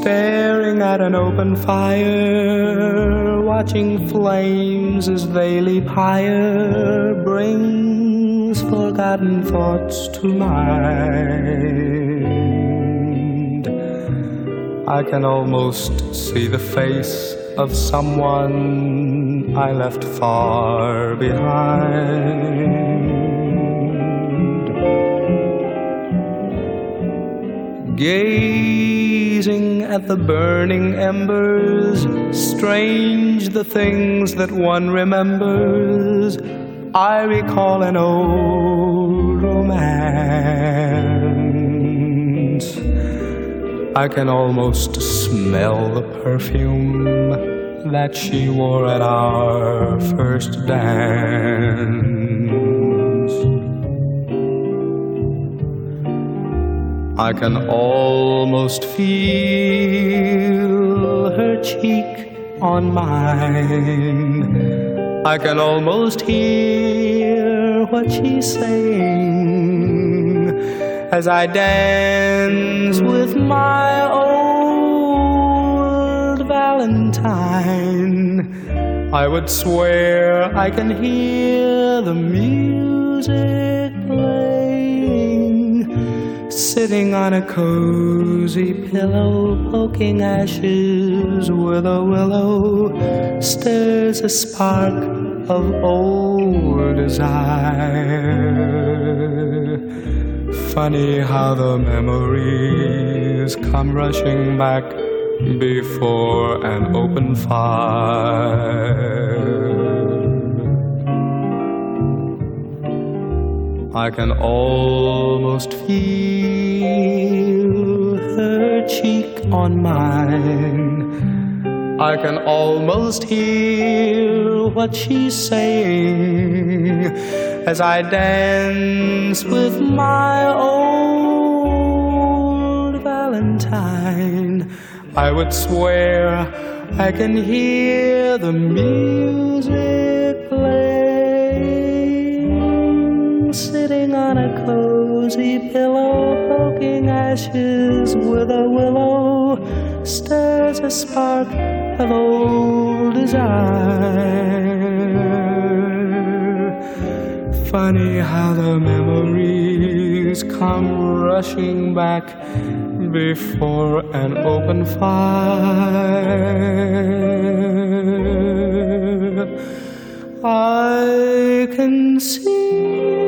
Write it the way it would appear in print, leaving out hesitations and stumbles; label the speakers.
Speaker 1: staring at an open fire, watching flames as they leap higher, brings forgotten thoughts to mind. I can almost see the face of someone I left far behind. Gazing at the burning embers, strange the things that one remembers. I recall an old romance. I can almost smell the perfume that she wore at our first dance. I can almost feel her cheek on mine. I can almost hear what she's saying as I dance with my old Valentine. I would swear I can hear the music playing, sitting on a cozy pillow, poking ashes with a willow, stirs a spark of old desire. Funny how the memories come rushing back before an open fire. I can almost feel her cheek on mine. I can almost hear what she's saying as I dance with my old Valentine. I would swear I can hear the music playing, sitting on a cozy pillow, poking ashes with a willow, stirs a spark of old desire. Funny how the memories come rushing back before an open fire. I can see